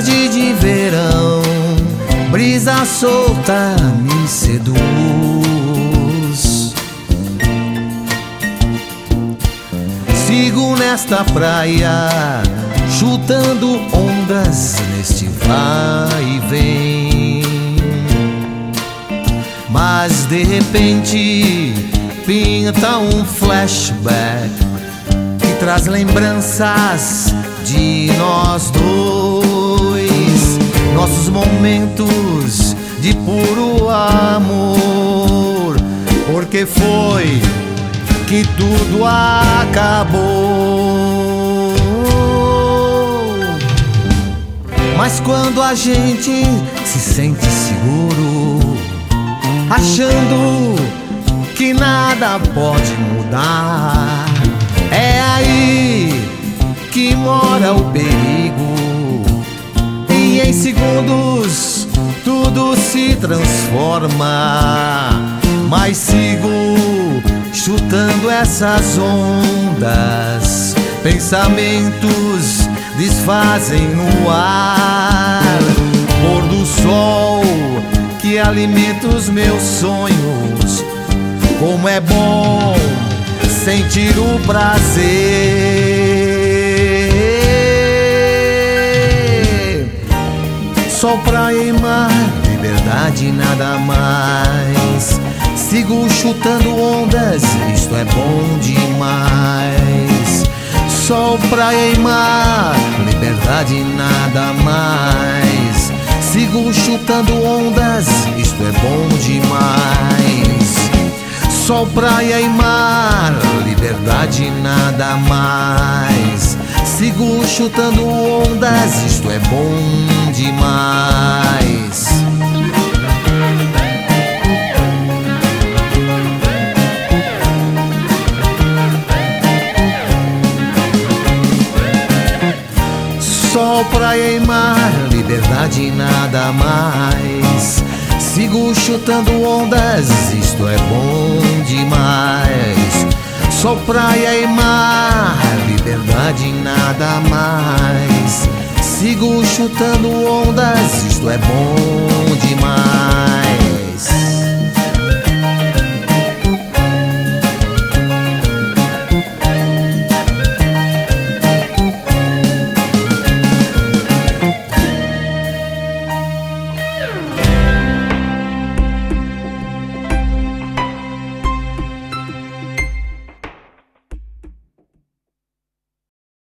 tarde de verão, brisa solta me seduz. Sigo nesta praia, chutando ondas neste vai e vem. Mas de repente pinta um flashback que traz lembranças de nós dois, nossos momentos de puro amor. Porque foi que tudo acabou. Mas quando a gente se sente seguro, achando que nada pode mudar, é aí que mora o perigo. E em segundos tudo se transforma. Mas sigo chutando essas ondas, pensamentos desfazem no ar. Pôr do sol que alimenta os meus sonhos, como é bom sentir o prazer. Sol, praia e mar, liberdade e nada mais. Sigo chutando ondas, isto é bom demais. Sol, praia e mar, liberdade e nada mais. Sigo chutando ondas, isto é bom demais. Sol, praia e mar, liberdade e nada mais. Sigo chutando ondas, isto é bom demais. Sol, praia e mar, liberdade e nada mais. Sigo chutando ondas, isto é bom demais. Sol, praia e mar, liberdade e nada mais. Sigo chutando ondas, isto é bom demais.